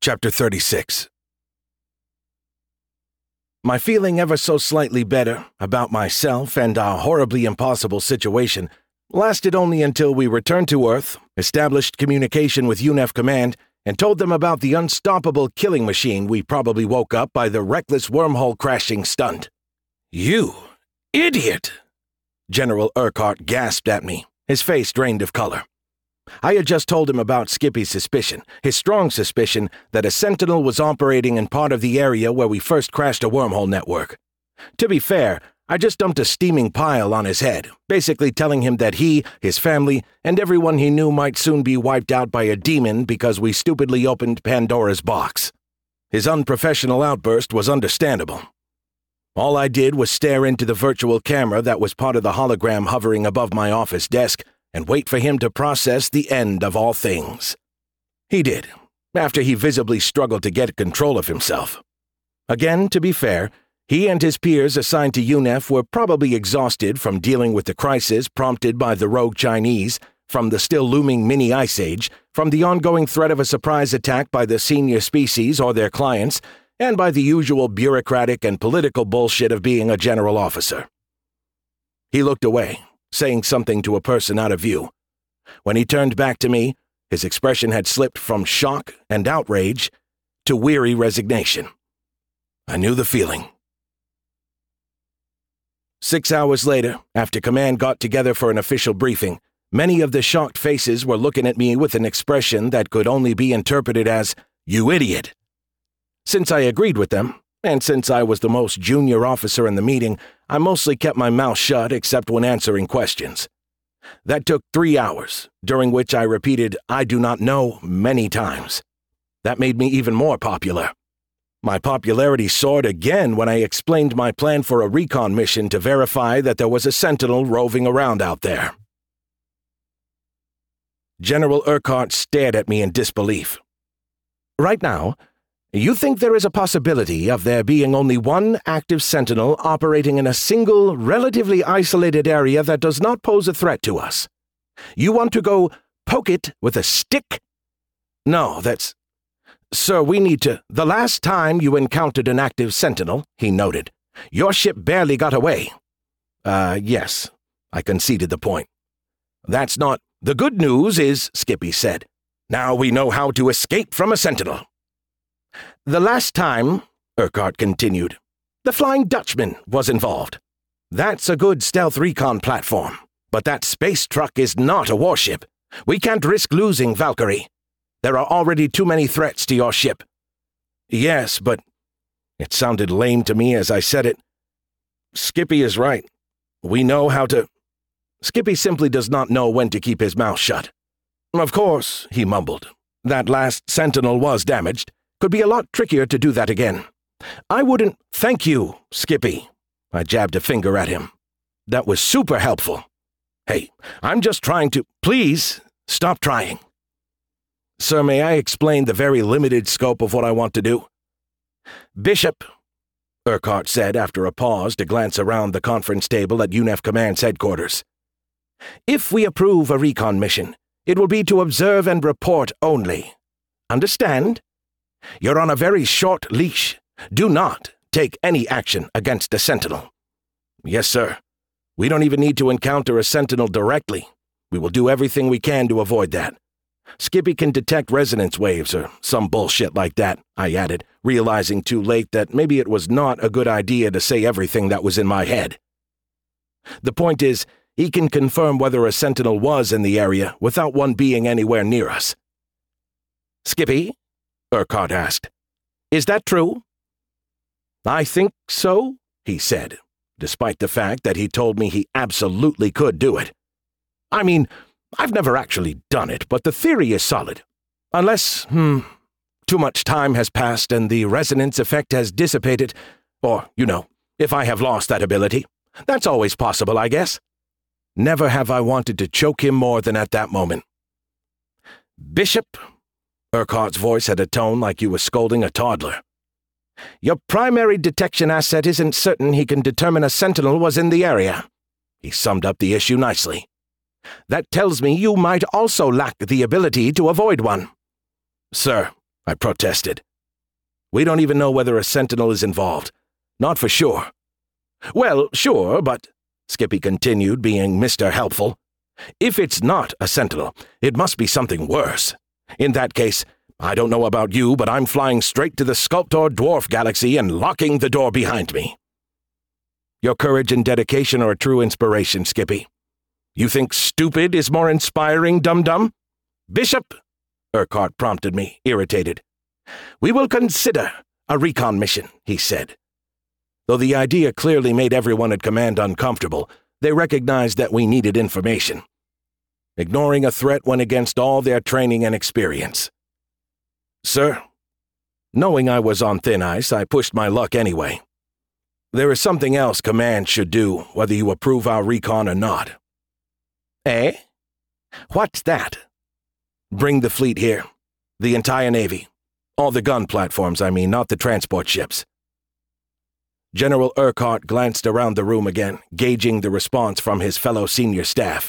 Chapter 36. My feeling ever so slightly better about myself and our horribly impossible situation lasted only until we returned to Earth, established communication with UNEF Command, and told them about the unstoppable killing machine we probably woke up by the reckless wormhole crashing stunt. "You idiot!" General Urquhart gasped at me, his face drained of color. I had just told him about Skippy's suspicion, his strong suspicion that a Sentinel was operating in part of the area where we first crashed a wormhole network. To be fair, I just dumped a steaming pile on his head, basically telling him that he, his family, and everyone he knew might soon be wiped out by a demon because we stupidly opened Pandora's box. His unprofessional outburst was understandable. All I did was stare into the virtual camera that was part of the hologram hovering above my office desk and wait for him to process the end of all things. He did, after he visibly struggled to get control of himself. Again, to be fair, he and his peers assigned to UNEF were probably exhausted from dealing with the crisis prompted by the rogue Chinese, from the still looming mini-ice age, from the ongoing threat of a surprise attack by the senior species or their clients, and by the usual bureaucratic and political bullshit of being a general officer. He looked away, saying something to a person out of view. When he turned back to me, his expression had slipped from shock and outrage to weary resignation. I knew the feeling. 6 hours later, after Command got together for an official briefing, many of the shocked faces were looking at me with an expression that could only be interpreted as, "You idiot." Since I agreed with them, and since I was the most junior officer in the meeting, I mostly kept my mouth shut except when answering questions. That took 3 hours, during which I repeated "I do not know" many times. That made me even more popular. My popularity soared again when I explained my plan for a recon mission to verify that there was a Sentinel roving around out there. General Urquhart stared at me in disbelief. "Right now, you think there is a possibility of there being only one active Sentinel operating in a single, relatively isolated area that does not pose a threat to us. You want to go poke it with a stick? No, that's... Sir, we need to... The last time you encountered an active Sentinel," he noted, "your ship barely got away." Yes, I conceded the point. "That's not... The good news is," Skippy said, "now we know how to escape from a Sentinel." "The last time," Urquhart continued, "the Flying Dutchman was involved. That's a good stealth recon platform, but that space truck is not a warship. We can't risk losing Valkyrie. There are already too many threats to your ship." "Yes, but..." It sounded lame to me as I said it. "Skippy is right. We know how to..." Skippy simply does not know when to keep his mouth shut. "Of course," he mumbled. "That last Sentinel was damaged. Could be a lot trickier to do that again. I wouldn't..." "Thank you, Skippy." I jabbed a finger at him. "That was super helpful. Hey, I'm just trying to..." "Please, stop trying." "Sir, may I explain the very limited scope of what I want to do?" "Bishop," Urquhart said after a pause to glance around the conference table at UNEF Command's headquarters. "If we approve a recon mission, it will be to observe and report only. Understand? You're on a very short leash. Do not take any action against a Sentinel." "Yes, sir. We don't even need to encounter a Sentinel directly. We will do everything we can to avoid that. Skippy can detect resonance waves or some bullshit like that," I added, realizing too late that maybe it was not a good idea to say everything that was in my head. "The point is, he can confirm whether a Sentinel was in the area without one being anywhere near us." "Skippy?" Urquhart asked. "Is that true?" "I think so," he said, despite the fact that he told me he absolutely could do it. "I mean, I've never actually done it, but the theory is solid. Unless, too much time has passed and the resonance effect has dissipated, or, if I have lost that ability. That's always possible, I guess." Never have I wanted to choke him more than at that moment. "Bishop," Urquhart's voice had a tone like he was scolding a toddler. "Your primary detection asset isn't certain he can determine a Sentinel was in the area." He summed up the issue nicely. "That tells me you might also lack the ability to avoid one." "Sir," I protested. We don't even know whether a Sentinel is involved. Not for sure. Well, sure, but, Skippy continued, being Mr. Helpful, if it's not a Sentinel, it must be something worse. In that case, I don't know about you, but I'm flying straight to the Sculptor Dwarf Galaxy and locking the door behind me. Your courage and dedication are a true inspiration, Skippy. You think stupid is more inspiring, dum-dum? Bishop, Urquhart prompted me, irritated. We will consider a recon mission, he said. Though the idea clearly made everyone at command uncomfortable, they recognized that we needed information. Ignoring a threat went against all their training and experience. Sir, knowing I was on thin ice, I pushed my luck anyway. There is something else command should do, whether you approve our recon or not. Eh? What's that? Bring the fleet here. The entire Navy. All the gun platforms, I mean, not the transport ships. General Urquhart glanced around the room again, gauging the response from his fellow senior staff.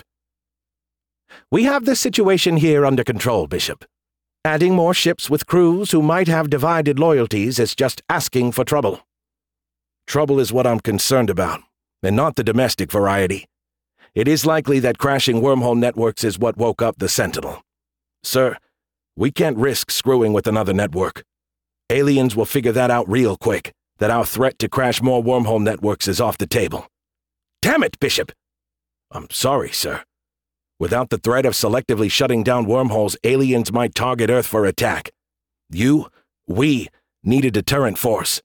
We have the situation here under control, Bishop. Adding more ships with crews who might have divided loyalties is just asking for trouble. Trouble is what I'm concerned about, and not the domestic variety. It is likely that crashing wormhole networks is what woke up the Sentinel. Sir, we can't risk screwing with another network. Aliens will figure that out real quick, that our threat to crash more wormhole networks is off the table. Damn it, Bishop! I'm sorry, sir. Without the threat of selectively shutting down wormholes, aliens might target Earth for attack. We need a deterrent force.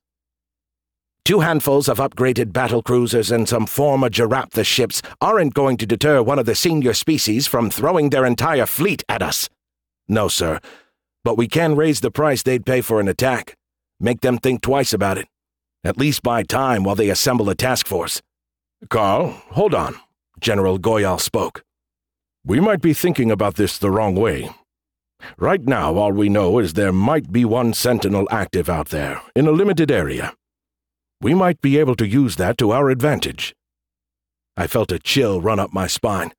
2 handfuls of upgraded battle cruisers and some former Jaraptha ships aren't going to deter one of the senior species from throwing their entire fleet at us. No, sir, but we can raise the price they'd pay for an attack. Make them think twice about it. At least buy time while they assemble a task force. Carl, hold on, General Goyal spoke. We might be thinking about this the wrong way. Right now, all we know is there might be one Sentinel active out there, in a limited area. We might be able to use that to our advantage. I felt a chill run up my spine.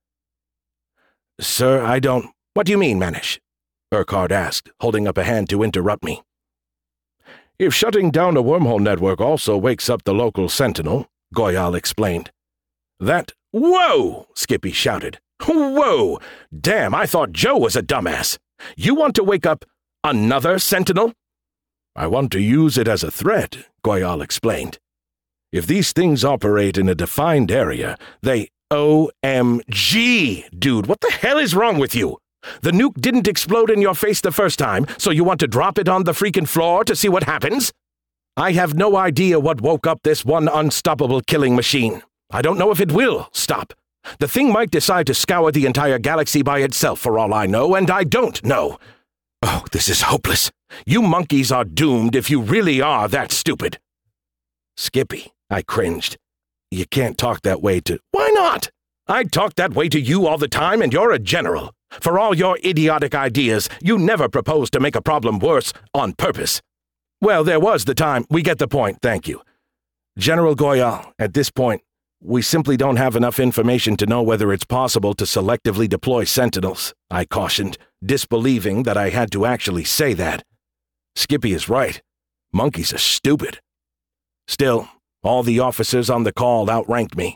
Sir, I don't— What do you mean, Manish? Urquhart asked, holding up a hand to interrupt me. If shutting down a wormhole network also wakes up the local Sentinel, Goyal explained. Whoa! Skippy shouted. Whoa! Damn, I thought Joe was a dumbass. You want to wake up another Sentinel? I want to use it as a threat, Goyal explained. If these things operate in a defined area, they— OMG! Dude, what the hell is wrong with you? The nuke didn't explode in your face the first time, so you want to drop it on the freaking floor to see what happens? I have no idea what woke up this one unstoppable killing machine. I don't know if it will stop. The thing might decide to scour the entire galaxy by itself for all I know, and I don't know. Oh, this is hopeless. You monkeys are doomed if you really are that stupid. Skippy, I cringed. You can't talk that way to— Why not? I talk that way to you all the time, and you're a general. For all your idiotic ideas, you never propose to make a problem worse on purpose. Well, there was the time. We get the point, thank you. General Goyal, at this point, we simply don't have enough information to know whether it's possible to selectively deploy Sentinels, I cautioned, disbelieving that I had to actually say that. Skippy is right. Monkeys are stupid. Still, all the officers on the call outranked me.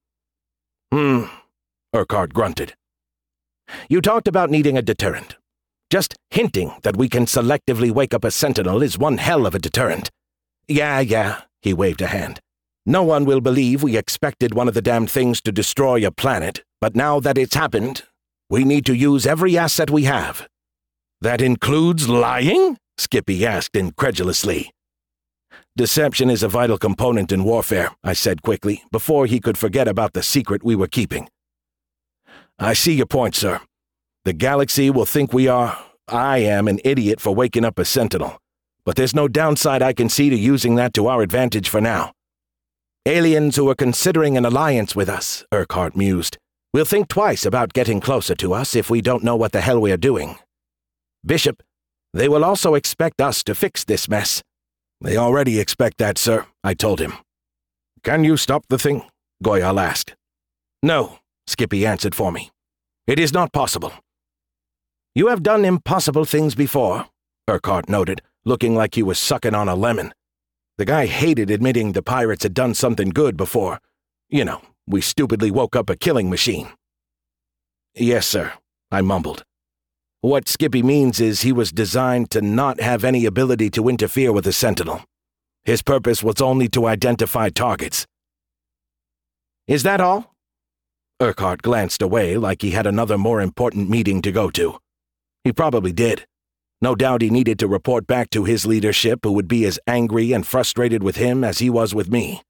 Urquhart grunted. You talked about needing a deterrent. Just hinting that we can selectively wake up a Sentinel is one hell of a deterrent. Yeah, he waved a hand. No one will believe we expected one of the damned things to destroy a planet, but now that it's happened, we need to use every asset we have. That includes lying? Skippy asked incredulously. Deception is a vital component in warfare, I said quickly, before he could forget about the secret we were keeping. I see your point, sir. The galaxy will think I am an idiot for waking up a Sentinel, but there's no downside I can see to using that to our advantage for now. Aliens who are considering an alliance with us, Urquhart mused, will think twice about getting closer to us if we don't know what the hell we are doing. Bishop, they will also expect us to fix this mess. They already expect that, sir, I told him. Can you stop the thing? Goyal asked. No, Skippy answered for me. It is not possible. You have done impossible things before, Urquhart noted, looking like he was sucking on a lemon. The guy hated admitting the pirates had done something good before. You know, we stupidly woke up a killing machine. Yes, sir, I mumbled. What Skippy means is he was designed to not have any ability to interfere with the Sentinel. His purpose was only to identify targets. Is that all? Urquhart glanced away like he had another more important meeting to go to. He probably did. No doubt he needed to report back to his leadership, who would be as angry and frustrated with him as he was with me.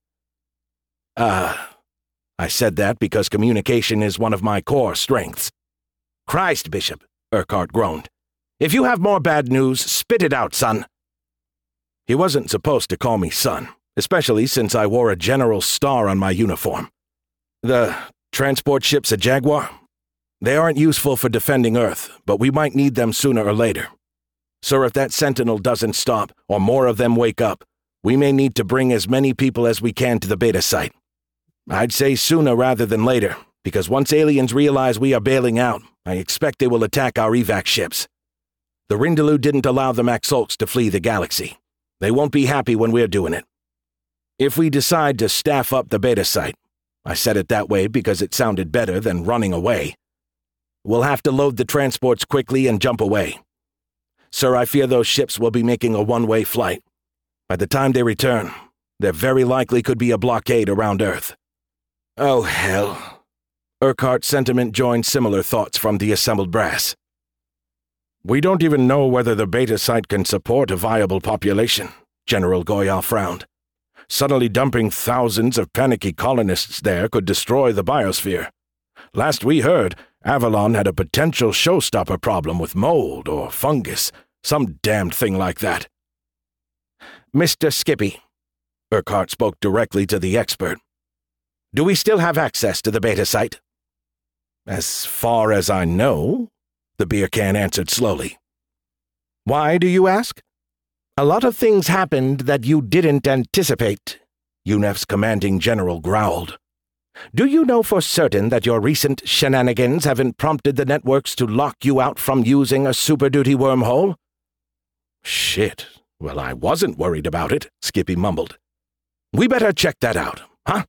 I said that because communication is one of my core strengths. Christ, Bishop, Urquhart groaned. If you have more bad news, spit it out, son. He wasn't supposed to call me son, especially since I wore a general's star on my uniform. The transport ships a Jaguar? They aren't useful for defending Earth, but we might need them sooner or later. Sir, if that Sentinel doesn't stop, or more of them wake up, we may need to bring as many people as we can to the beta site. I'd say sooner rather than later, because once aliens realize we are bailing out, I expect they will attack our evac ships. The Rindaloo didn't allow the Maxolks to flee the galaxy. They won't be happy when we're doing it. If we decide to staff up the beta site, I said it that way because it sounded better than running away, we'll have to load the transports quickly and jump away. Sir, I fear those ships will be making a one-way flight. By the time they return, there very likely could be a blockade around Earth. Oh, hell. Urquhart's sentiment joined similar thoughts from the assembled brass. We don't even know whether the beta site can support a viable population, General Goyal frowned. Suddenly dumping thousands of panicky colonists there could destroy the biosphere. Last we heard, Avalon had a potential showstopper problem with mold or fungus, some damned thing like that. Mr. Skippy, Urquhart spoke directly to the expert. Do we still have access to the beta site? As far as I know, the beer can answered slowly. Why, do you ask? A lot of things happened that you didn't anticipate, UNEF's commanding general growled. Do you know for certain that your recent shenanigans haven't prompted the networks to lock you out from using a Super Duty wormhole? Shit. Well, I wasn't worried about it, Skippy mumbled. We better check that out, huh?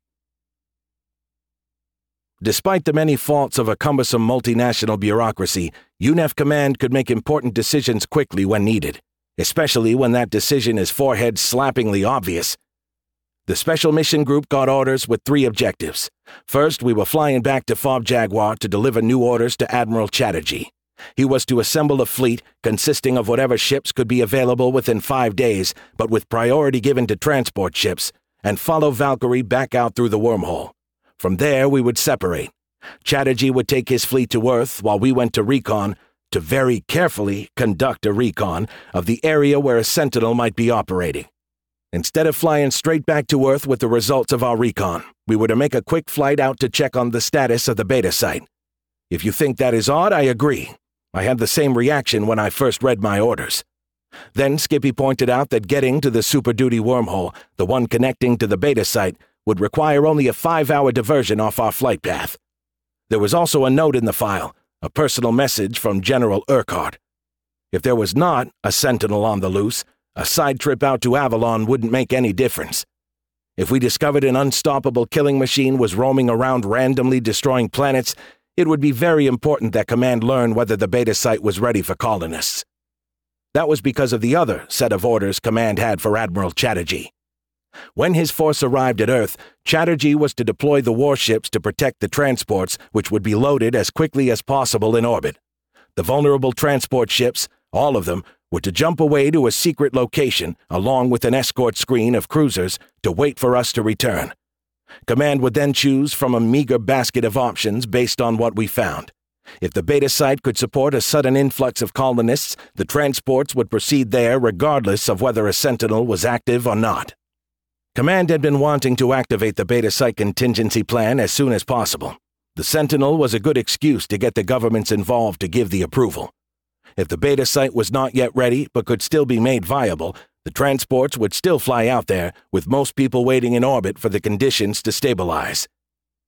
Despite the many faults of a cumbersome multinational bureaucracy, UNEF Command could make important decisions quickly when needed, especially when that decision is forehead-slappingly obvious. The Special Mission Group got orders with 3 objectives. First, we were flying back to Fob Jaguar to deliver new orders to Admiral Chatterjee. He was to assemble a fleet consisting of whatever ships could be available within 5 days, but with priority given to transport ships, and follow Valkyrie back out through the wormhole. From there, we would separate. Chatterjee would take his fleet to Earth while we went to recon, to very carefully conduct a recon of the area where a Sentinel might be operating. Instead of flying straight back to Earth with the results of our recon, we were to make a quick flight out to check on the status of the beta site. If you think that is odd, I agree. I had the same reaction when I first read my orders. Then Skippy pointed out that getting to the Super Duty wormhole, the one connecting to the beta site, would require only a 5-hour diversion off our flight path. There was also a note in the file, a personal message from General Urquhart. If there was not a Sentinel on the loose, a side trip out to Avalon wouldn't make any difference. If we discovered an unstoppable killing machine was roaming around randomly destroying planets, it would be very important that Command learn whether the beta site was ready for colonists. That was because of the other set of orders Command had for Admiral Chatterjee. When his force arrived at Earth, Chatterjee was to deploy the warships to protect the transports, which would be loaded as quickly as possible in orbit. The vulnerable transport ships, all of them, were to jump away to a secret location, along with an escort screen of cruisers, to wait for us to return. Command would then choose from a meager basket of options based on what we found. If the beta site could support a sudden influx of colonists, the transports would proceed there regardless of whether a Sentinel was active or not. Command had been wanting to activate the beta site contingency plan as soon as possible. The Sentinel was a good excuse to get the governments involved to give the approval. If the beta site was not yet ready but could still be made viable, the transports would still fly out there, with most people waiting in orbit for the conditions to stabilize.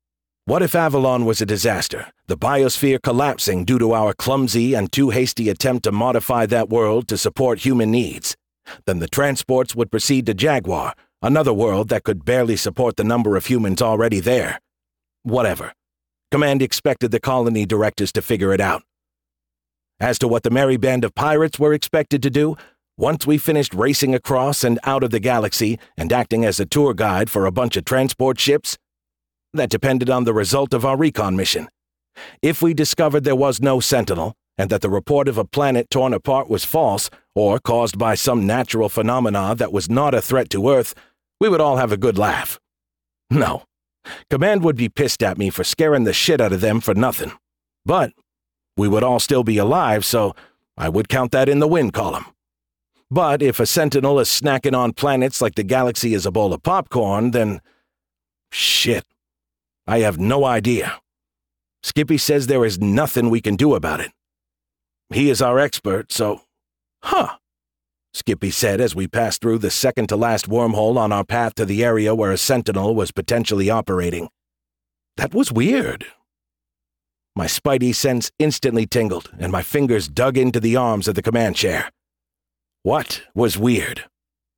What if Avalon was a disaster, the biosphere collapsing due to our clumsy and too hasty attempt to modify that world to support human needs? Then the transports would proceed to Jaguar, another world that could barely support the number of humans already there. Whatever. Command expected the colony directors to figure it out. As to what the merry band of pirates were expected to do, once we finished racing across and out of the galaxy and acting as a tour guide for a bunch of transport ships, that depended on the result of our recon mission. If we discovered there was no Sentinel, and that the report of a planet torn apart was false, or caused by some natural phenomena that was not a threat to Earth, we would all have a good laugh. No. Command would be pissed at me for scaring the shit out of them for nothing. But we would all still be alive, so I would count that in the win column. But if a Sentinel is snacking on planets like the galaxy is a bowl of popcorn, then... shit. I have no idea. Skippy says there is nothing we can do about it. He is our expert, so... Huh, Skippy said as we passed through the second-to-last wormhole on our path to the area where a Sentinel was potentially operating. That was weird. My spidey sense instantly tingled, and my fingers dug into the arms of the command chair. What was weird?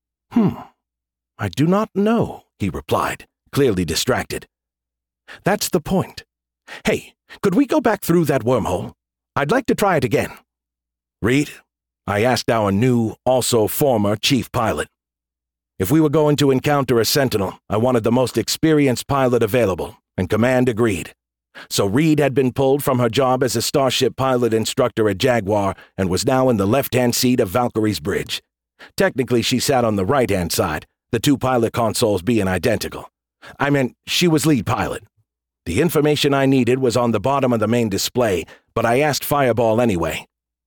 I do not know, he replied, clearly distracted. That's the point. Hey, could we go back through that wormhole? I'd like to try it again. Reed, I asked our new, also former chief pilot. If we were going to encounter a Sentinel, I wanted the most experienced pilot available, and Command agreed. So Reed had been pulled from her job as a Starship pilot instructor at Jaguar and was now in the left-hand seat of Valkyrie's bridge. Technically, she sat on the right-hand side, the two pilot consoles being identical. I meant, she was lead pilot. The information I needed was on the bottom of the main display, but I asked Fireball anyway.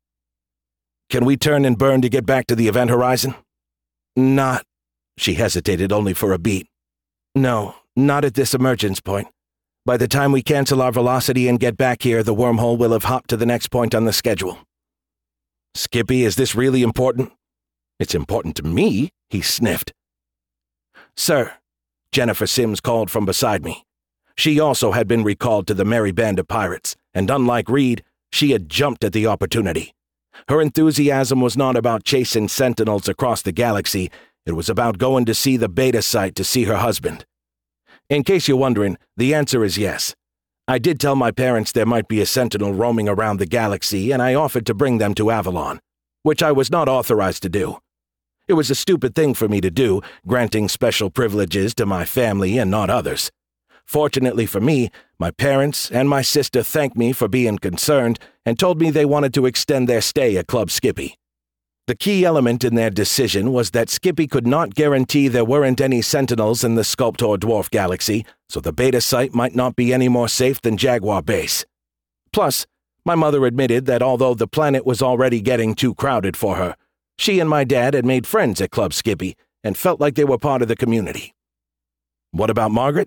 Can we turn and burn to get back to the event horizon? Not. She hesitated only for a beat. No, not at this emergence point. By the time we cancel our velocity and get back here, the wormhole will have hopped to the next point on the schedule. Skippy, is this really important? It's important to me, he sniffed. Sir, Jennifer Sims called from beside me. She also had been recalled to the merry band of pirates, and unlike Reed, she had jumped at the opportunity. Her enthusiasm was not about chasing Sentinels across the galaxy, it was about going to see the beta site to see her husband. In case you're wondering, the answer is yes. I did tell my parents there might be a Sentinel roaming around the galaxy, and I offered to bring them to Avalon, which I was not authorized to do. It was a stupid thing for me to do, granting special privileges to my family and not others. Fortunately for me, my parents and my sister thanked me for being concerned and told me they wanted to extend their stay at Club Skippy. The key element in their decision was that Skippy could not guarantee there weren't any Sentinels in the Sculptor Dwarf Galaxy, so the beta site might not be any more safe than Jaguar Base. Plus, my mother admitted that although the planet was already getting too crowded for her, she and my dad had made friends at Club Skippy and felt like they were part of the community. What about Margaret?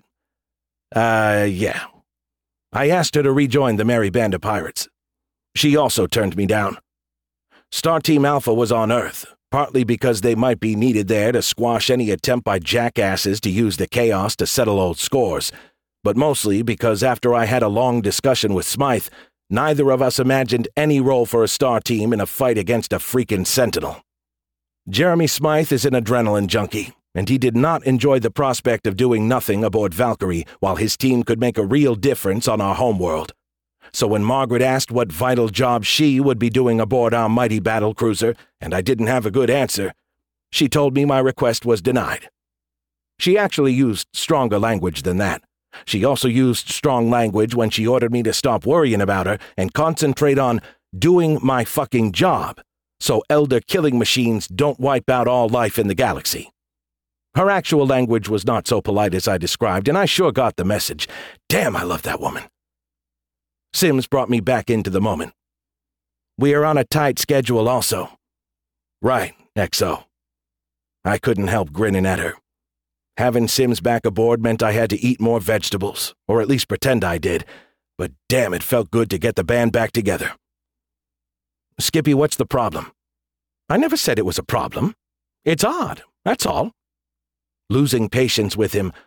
Yeah. I asked her to rejoin the merry band of pirates. She also turned me down. Star Team Alpha was on Earth, partly because they might be needed there to squash any attempt by jackasses to use the chaos to settle old scores, but mostly because after I had a long discussion with Smythe, neither of us imagined any role for a Star Team in a fight against a freaking Sentinel. Jeremy Smythe is an adrenaline junkie, and he did not enjoy the prospect of doing nothing aboard Valkyrie while his team could make a real difference on our homeworld. So when Margaret asked what vital job she would be doing aboard our mighty battlecruiser, and I didn't have a good answer, she told me my request was denied. She actually used stronger language than that. She also used strong language when she ordered me to stop worrying about her and concentrate on doing my fucking job, so Elder killing machines don't wipe out all life in the galaxy. Her actual language was not so polite as I described, and I sure got the message. Damn, I love that woman. Sims brought me back into the moment. We are on a tight schedule also. Right, XO. I couldn't help grinning at her. Having Sims back aboard meant I had to eat more vegetables, or at least pretend I did, but damn, it felt good to get the band back together. Skippy, what's the problem? I never said it was a problem. It's odd, that's all. Losing patience with him,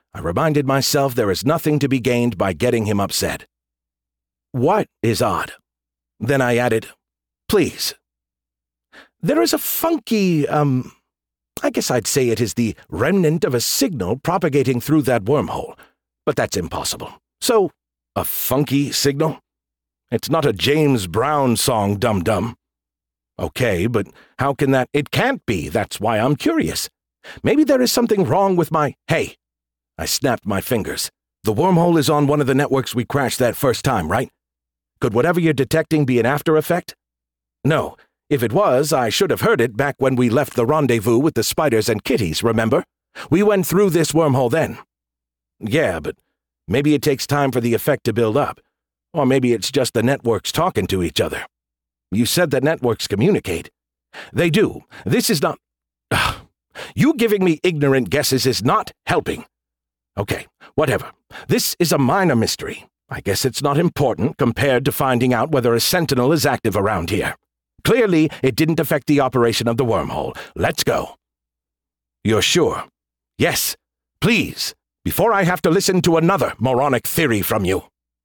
I reminded myself there is nothing to be gained by getting him upset. What is odd? Then I added, please. There is a funky, I guess I'd say it is the remnant of a signal propagating through that wormhole, but that's impossible. So, a funky signal? It's not a James Brown song, dum-dum. Okay, but how can that— It can't be, that's why I'm curious. Maybe there is something wrong with my— Hey! I snapped my fingers. The wormhole is on one of the networks we crashed that first time, right? Could whatever you're detecting be an after effect? No. If it was, I should have heard it back when we left the rendezvous with the spiders and kitties, remember? We went through this wormhole then. Yeah, but maybe it takes time for the effect to build up. Or maybe it's just the networks talking to each other. You said that networks communicate. They do. This is not— You giving me ignorant guesses is not helping. Okay, whatever. This is a minor mystery. I guess it's not important compared to finding out whether a sentinel is active around here. Clearly, it didn't affect the operation of the wormhole. Let's go. You're sure? Yes. Please, before I have to listen to another moronic theory from you.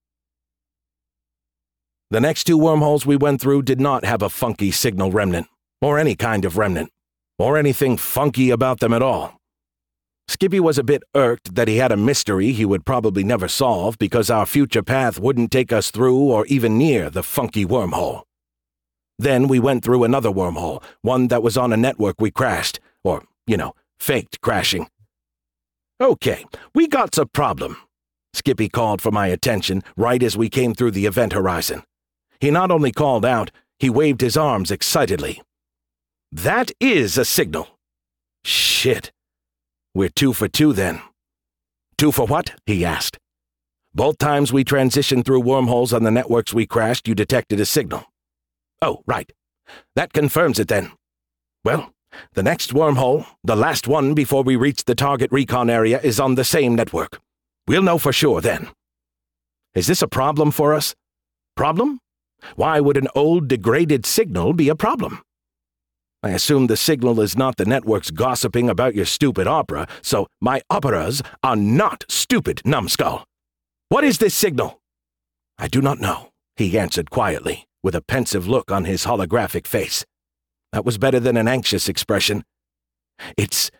The next two wormholes we went through did not have a funky signal remnant, or any kind of remnant, or anything funky about them at all. Skippy was a bit irked that he had a mystery he would probably never solve because our future path wouldn't take us through or even near the funky wormhole. Then we went through another wormhole, one that was on a network we crashed, or, faked crashing. Okay, we got a problem. Skippy called for my attention right as we came through the event horizon. He not only called out, he waved his arms excitedly. That is a signal. Shit. We're 2 for 2 then. 2 for what? He asked. Both times we transitioned through wormholes on the networks we crashed, you detected a signal. Oh, right. That confirms it then. Well, the next wormhole, the last one before we reach the target recon area, is on the same network. We'll know for sure then. Is this a problem for us? Problem? Why would an old, degraded signal be a problem? I assume the signal is not the network's gossiping about your stupid opera, so my operas are not stupid, numbskull. What is this signal? I do not know, he answered quietly, with a pensive look on his holographic face. That was better than an anxious expression. It's—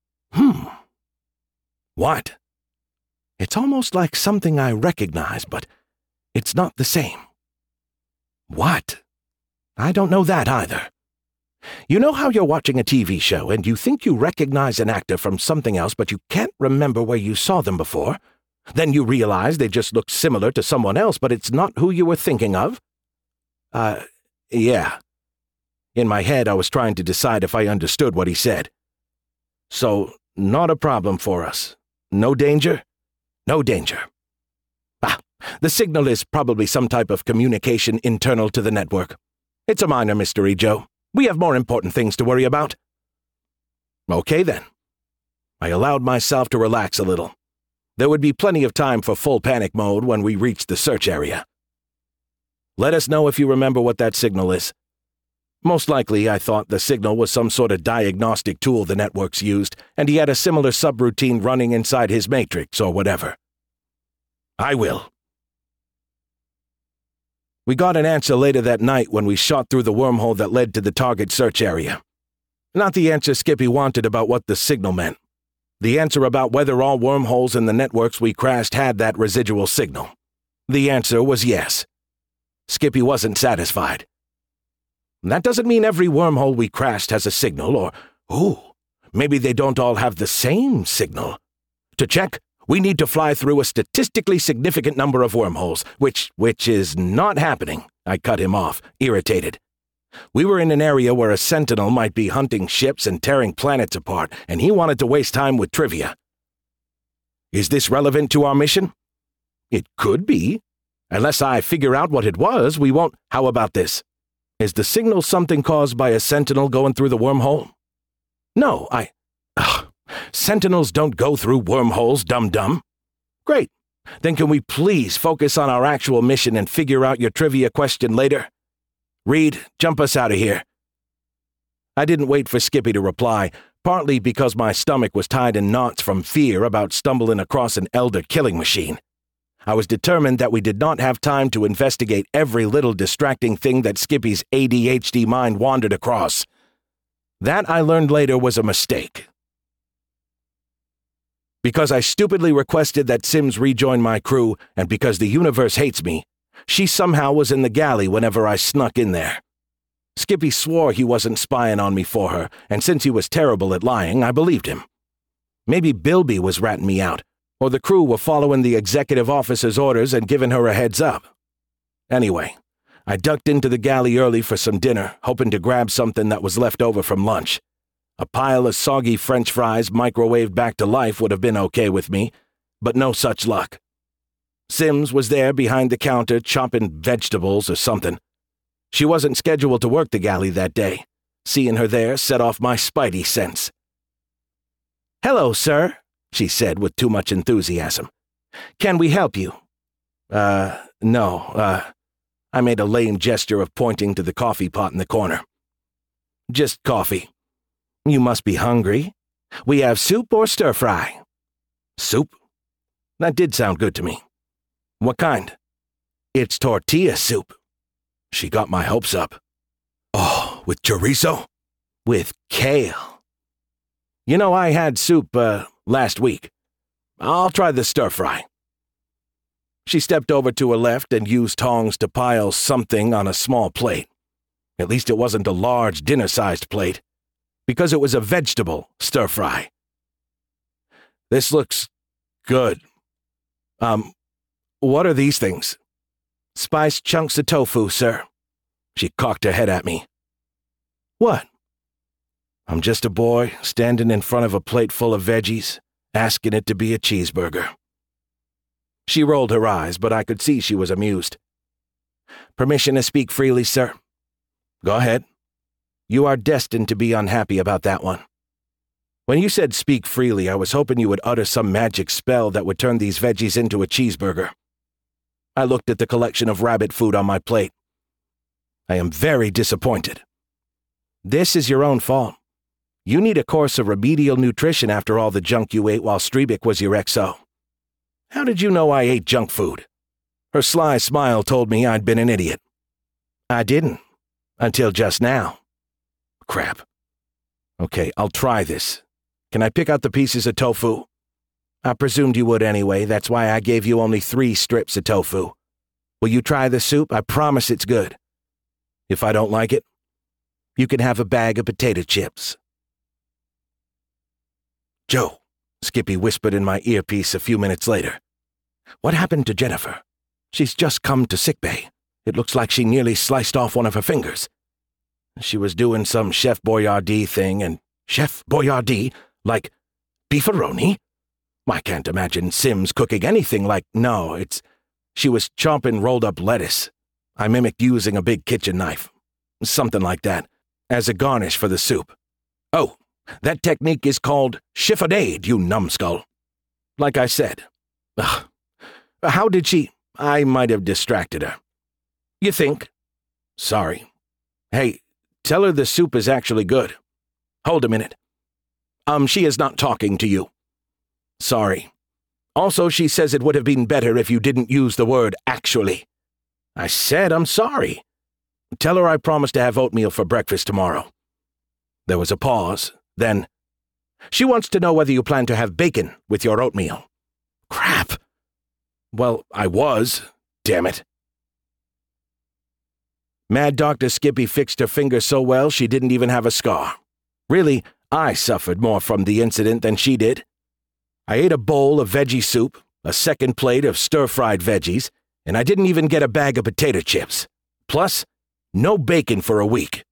What? It's almost like something I recognize, but it's not the same. What? I don't know that either. You know how you're watching a TV show and you think you recognize an actor from something else, but you can't remember where you saw them before? Then you realize they just look similar to someone else, but it's not who you were thinking of? Yeah. In my head, I was trying to decide if I understood what he said. So, not a problem for us. No danger? No danger. The signal is probably some type of communication internal to the network. It's a minor mystery, Joe. We have more important things to worry about. Okay, then. I allowed myself to relax a little. There would be plenty of time for full panic mode when we reached the search area. Let us know if you remember what that signal is. Most likely, I thought the signal was some sort of diagnostic tool the networks used, and he had a similar subroutine running inside his matrix or whatever. I will. We got an answer later that night when we shot through the wormhole that led to the target search area. Not the answer Skippy wanted about what the signal meant. The answer about whether all wormholes in the networks we crashed had that residual signal. The answer was yes. Skippy wasn't satisfied. That doesn't mean every wormhole we crashed has a signal, or, maybe they don't all have the same signal. To check, we need to fly through a statistically significant number of wormholes, which is not happening. I cut him off, irritated. We were in an area where a sentinel might be hunting ships and tearing planets apart, and he wanted to waste time with trivia. Is this relevant to our mission? It could be. Unless I figure out what it was, we won't— How about this? Is the signal something caused by a sentinel going through the wormhole? No, Sentinels don't go through wormholes, dum-dum. Great. Then can we please focus on our actual mission and figure out your trivia question later? Reed, jump us out of here. I didn't wait for Skippy to reply, partly because my stomach was tied in knots from fear about stumbling across an elder killing machine. I was determined that we did not have time to investigate every little distracting thing that Skippy's ADHD mind wandered across. That, I learned later, was a mistake. Because I stupidly requested that Sims rejoin my crew, and because the universe hates me, she somehow was in the galley whenever I snuck in there. Skippy swore he wasn't spying on me for her, and since he was terrible at lying, I believed him. Maybe Bilby was ratting me out, or the crew were following the executive officer's orders and giving her a heads up. Anyway, I ducked into the galley early for some dinner, hoping to grab something that was left over from lunch. A pile of soggy French fries microwaved back to life would have been okay with me, but no such luck. Sims was there behind the counter chopping vegetables or something. She wasn't scheduled to work the galley that day. Seeing her there set off my spidey sense. "Hello, sir," she said with too much enthusiasm. "Can we help you?" No. I made a lame gesture of pointing to the coffee pot in the corner. "Just coffee." "You must be hungry. We have soup or stir-fry?" "Soup?" That did sound good to me. "What kind?" "It's tortilla soup." She got my hopes up. "Oh, with chorizo?" "With kale." "You know, I had soup, last week. I'll try the stir-fry." She stepped over to her left and used tongs to pile something on a small plate. At least it wasn't a large dinner-sized plate, because it was a vegetable stir-fry. "This looks good. What are these things?" "Spiced chunks of tofu, sir." She cocked her head at me. "What?" "I'm just a boy standing in front of a plate full of veggies, asking it to be a cheeseburger." She rolled her eyes, but I could see she was amused. "Permission to speak freely, sir?" "Go ahead." "You are destined to be unhappy about that one." When you said speak freely, I was hoping you would utter some magic spell that would turn these veggies into a cheeseburger. I looked at the collection of rabbit food on my plate. "I am very disappointed." "This is your own fault. You need a course of remedial nutrition after all the junk you ate while Streebik was your XO." "How did you know I ate junk food?" Her sly smile told me I'd been an idiot. "I didn't. Until just now." "Crap. Okay, I'll try this. Can I pick out the pieces of tofu?" "I presumed you would anyway, that's why I gave you only 3 strips of tofu. Will you try the soup? I promise it's good. If I don't like it, you can have a bag of potato chips." "Joe," Skippy whispered in my earpiece a few minutes later. "What happened to Jennifer? She's just come to sickbay. It looks like she nearly sliced off one of her fingers. She was doing some Chef Boyardee thing, and Chef Boyardee? Like beefaroni? I can't imagine Sims cooking anything like... No, she was chomping rolled-up lettuce. I mimicked using a big kitchen knife. Something like that, as a garnish for the soup. Oh, that technique is called chiffonade, you numbskull. Like I said. Ugh. How did she... I might have distracted her. You think? Sorry. Hey, tell her the soup is actually good. Hold a minute. She is not talking to you. Sorry. Also, she says it would have been better if you didn't use the word actually. I said I'm sorry. Tell her I promised to have oatmeal for breakfast tomorrow. There was a pause, then... She wants to know whether you plan to have bacon with your oatmeal. Crap. Well, I was. Damn it. Mad Dr. Skippy fixed her finger so well she didn't even have a scar. Really, I suffered more from the incident than she did. I ate a bowl of veggie soup, a second plate of stir-fried veggies, and I didn't even get a bag of potato chips. Plus, no bacon for a week.